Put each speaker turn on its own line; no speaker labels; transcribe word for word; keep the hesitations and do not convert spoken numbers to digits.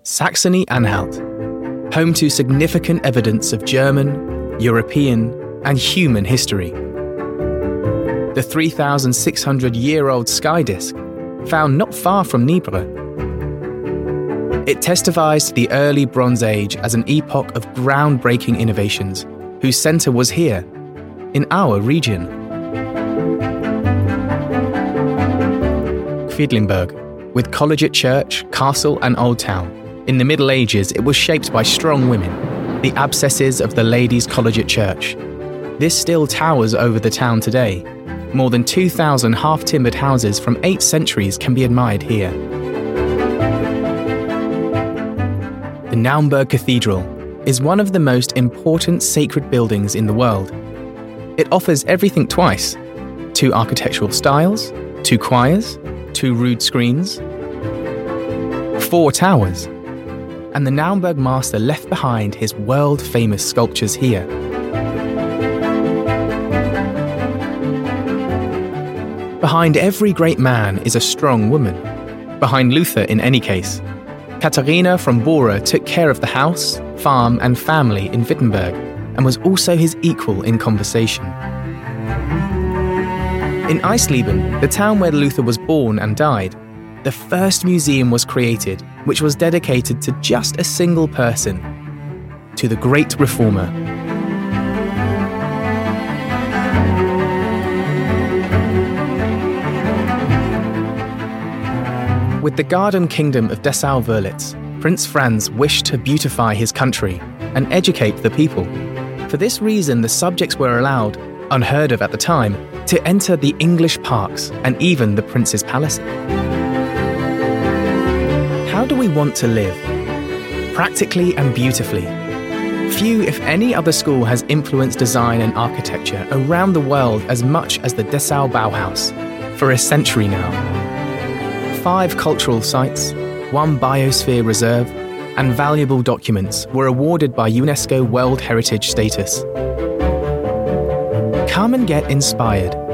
Saxony-Anhalt, home to significant evidence of German, European, and human history. The three thousand six hundred year old sky disk, found not far from Niebre. It testifies to the early Bronze Age as an epoch of groundbreaking innovations, whose centre was here, in our region. Quedlinburg, with Collegiate Church, castle and old town. In the Middle Ages, it was shaped by strong women, the abscesses of the Ladies' Collegiate Church. This still towers over the town today. More than two thousand half-timbered houses from eight centuries can be admired here. The Naumburg Cathedral is one of the most important sacred buildings in the world. It offers everything twice: two architectural styles, two choirs, two rood screens, four towers, and the Naumburg master left behind his world-famous sculptures here. Behind every great man is a strong woman. Behind Luther, in any case. Katharina from Bora took care of the house, farm, and family in Wittenberg, and was also his equal in conversation. In Eisleben, the town where Luther was born and died, the first museum was created, which was dedicated to just a single person, to the great reformer. With the garden kingdom of Dessau-Wörlitz, Prince Franz wished to beautify his country and educate the people. For this reason, the subjects were allowed, unheard of at the time, to enter the English parks and even the prince's palace. How do we want to live? Practically and beautifully. Few, if any, other school has influenced design and architecture around the world as much as the Dessau Bauhaus, for a century now. Five cultural sites, one biosphere reserve, and valuable documents were awarded by UNESCO World Heritage status. Come and get inspired.